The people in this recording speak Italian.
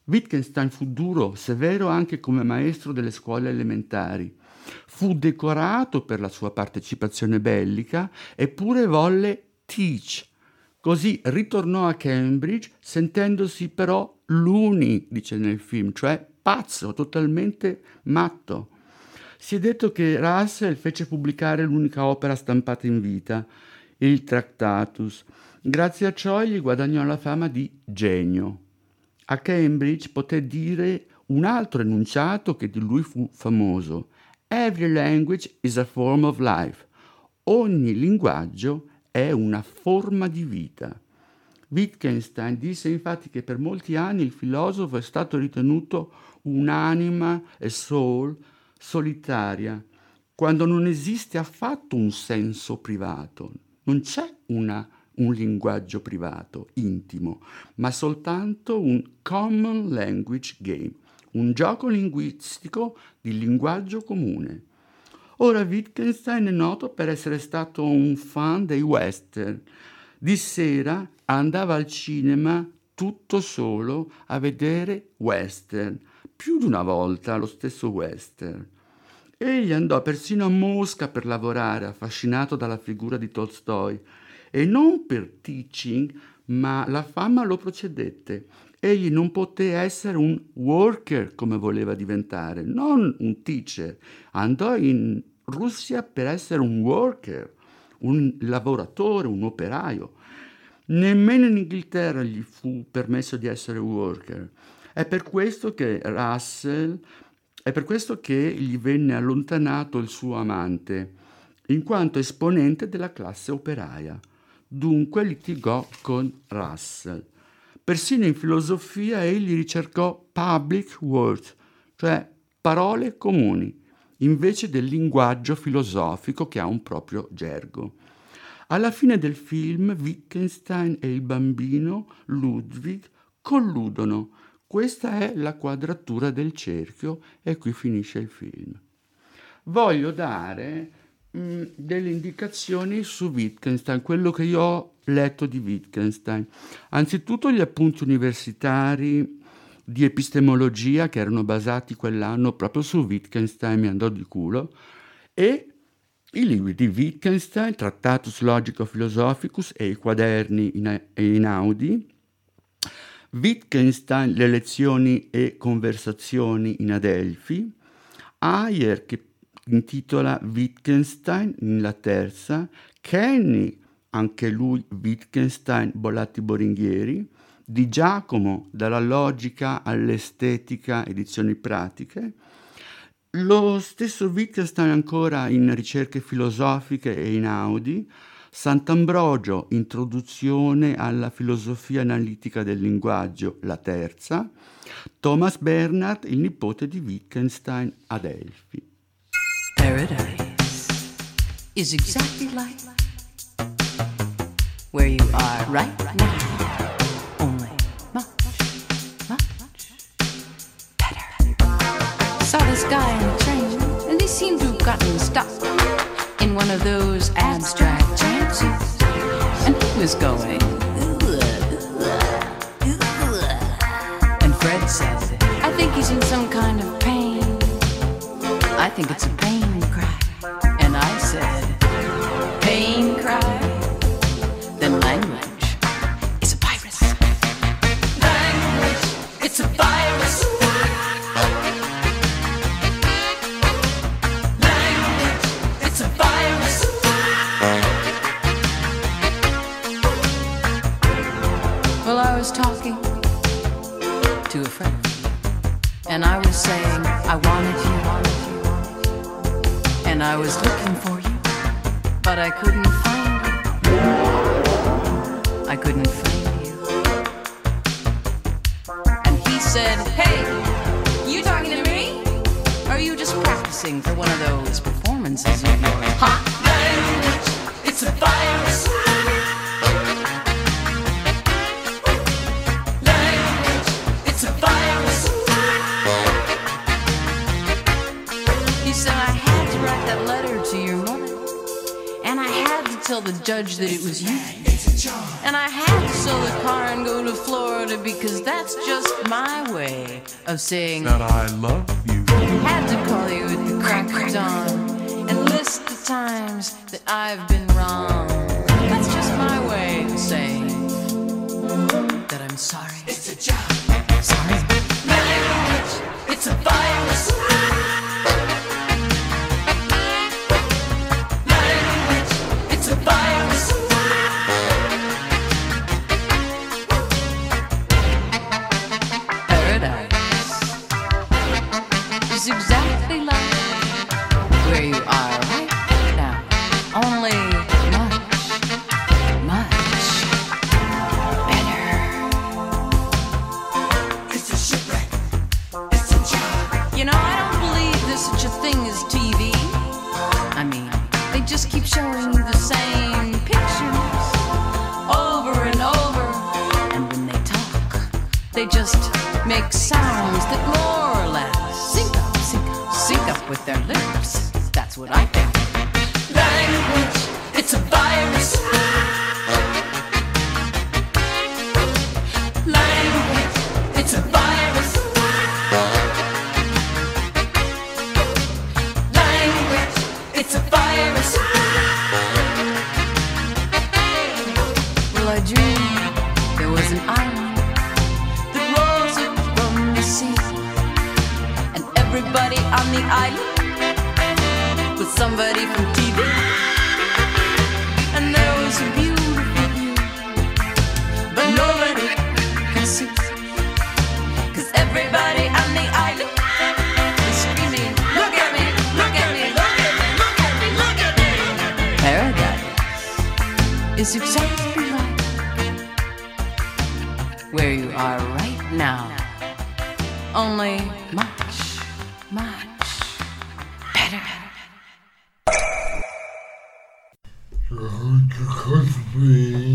Wittgenstein fu duro, severo anche come maestro delle scuole elementari. Fu decorato per la sua partecipazione bellica, eppure volle teach. Così ritornò a Cambridge sentendosi però loony, dice nel film, cioè pazzo, totalmente matto. Si è detto che Russell fece pubblicare l'unica opera stampata in vita, il Tractatus. Grazie a ciò gli guadagnò la fama di genio. A Cambridge poté dire un altro enunciato che di lui fu famoso: Every language is a form of life. Ogni linguaggio è una forma di vita. Wittgenstein disse infatti che per molti anni il filosofo è stato ritenuto un'anima, a soul, solitaria, quando non esiste affatto un senso privato, non c'è un linguaggio privato, intimo, ma soltanto un common language game, un gioco linguistico di linguaggio comune. Ora Wittgenstein è noto per essere stato un fan dei western. Di sera andava al cinema tutto solo a vedere western, più di una volta lo stesso western. Egli andò persino a Mosca per lavorare, affascinato dalla figura di Tolstoi, e non per teaching, ma la fama lo procedette. Egli non poté essere un worker come voleva diventare, non un teacher. Andò in Russia per essere un worker, un lavoratore, un operaio. Nemmeno in Inghilterra gli fu permesso di essere worker. È per questo che gli venne allontanato il suo amante, in quanto esponente della classe operaia. Dunque litigò con Russell. Persino in filosofia egli ricercò public words, cioè parole comuni, invece del linguaggio filosofico che ha un proprio gergo. Alla fine del film Wittgenstein e il bambino Ludwig colludono. Questa è la quadratura del cerchio e qui finisce il film. Voglio dare delle indicazioni su Wittgenstein, quello che io ho letto di Wittgenstein. Anzitutto gli appunti universitari di epistemologia che erano basati quell'anno proprio su Wittgenstein, mi andò di culo, e i libri di Wittgenstein, Tractatus Logico-Philosophicus e i quaderni Einaudi, Wittgenstein, le lezioni e conversazioni in Adelphi, Ayer che intitola Wittgenstein nella terza, Kenny, anche lui Wittgenstein, Bollatti Boringhieri, Di Giacomo, Dalla logica all'estetica, edizioni pratiche, lo stesso Wittgenstein ancora in ricerche filosofiche e in Audi, Sant'Ambrogio, Introduzione alla filosofia analitica del linguaggio, la terza, Thomas Bernhard, il nipote di Wittgenstein, Adelphi. Paradise is exactly like where you are right now, only much better. Saw this guy in the train, and they seem to have gotten stuck in one of those abstract chances, and he was going, and Fred said, I think he's in some kind of pain. I think it's a pain cry. And I said, pain cry? Then language is a virus. Language, it's a virus. Language, it's a virus. Well, I was talking to a friend, and I was saying I wanted you. And I was looking for you, but I couldn't find you. I couldn't find you. And he said, hey, you talking to me? Or are you just practicing for one of those performances of yours? Hot language, it's a virus. Language, it's a virus. He said, I had to write that letter to your mother, and I had to tell the judge that it was you. It's a charm. And I had to sell the car and go to Florida because that's just my way of saying that I love you. Had to call you at the crack of dawn and list the times that I've been wrong. That's just my way of saying that I'm sorry. It's a job. Sorry. Language, it's a virus. Language, it's a virus. Paradise is exactly like where you are right now. Only much, much better. It's a shipwreck. It's a job. You know, I don't believe there's such a thing as TV. I mean, they just keep showing you the same pictures over and over. And when they talk, they just make sounds that more or less sync up with their lips. That's what I think. Language, it's a virus. Language, it's a virus. Language, it's a virus. Well, I dreamed there was an island that rose up from the sea, and everybody on the island was somebody from TV. And there was a beautiful view, but nobody could see, 'cause everybody on the island was screaming, look at me, look at me, look at me, look at me, look at me. Paradise is exactly like where you are right now, only much, much better. Country